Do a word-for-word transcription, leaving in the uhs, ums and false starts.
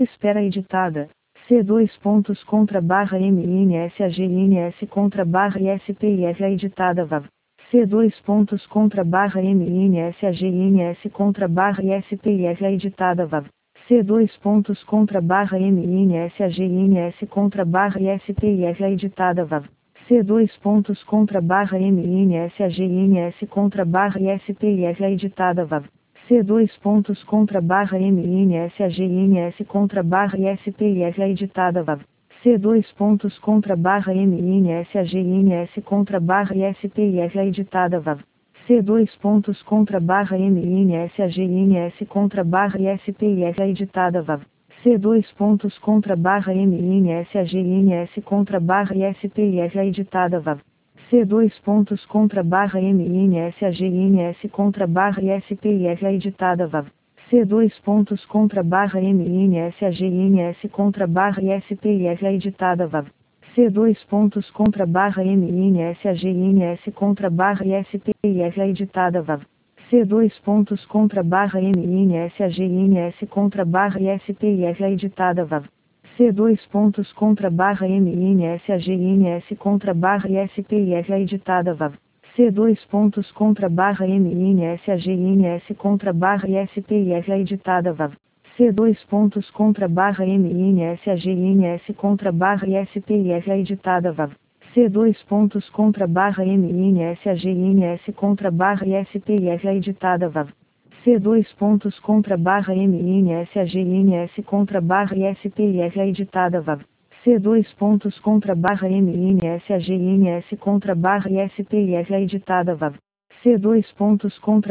Espera editada. C dois pontos contra barra M N S A G N S contra barra I S P I F A editada V A V. C dois pontos contra barra M N S A G N S contra barra I S P I F A editada V A V. C dois pontos contra barra M N S A G N S contra barra I S P I F A editada V A V. C dois pontos contra barra M N S A G N S contra barra I S P I F A editada V A V. C dois pontos contra barra M N S A G N S contra barra I S P I F A editada V A V. C dois pontos contra barra M N S A G N S contra barra I S P I F A editada V A V. C dois pontos contra barra M N S A G N S contra barra I S P I F A editada V A V. C dois pontos contra barra M N S A G N S contra barra I S P I F A editada V A V. C dois pontos contra barra M N S A G N S contra barra I S P I F A editada V A V. C dois pontos contra barra M N S A G N S contra barra I S P I F A editada V A V. C dois pontos contra barra M N S A G N S contra barra I S P I F A editada V A V. C dois pontos contra barra M N S A G N S contra barra I S P I F A editada V A V. C dois pontos contra barra M N S A G N S contra barra I S P I F A editada V A V. C dois pontos contra barra M N S A G N S contra barra I S P I F A editada V A V. C dois pontos contra barra M N S A G N S contra barra I S P I F A editada V A V. C dois pontos contra barra M N S A G N S contra barra I S P I F A editada V A V. C dois pontos contra barra M N S A G N S contra barra I S P I F A editada V A V. C dois pontos contra barra M N S A G N S contra barra I S P I F A editada V A V. C dois pontos contra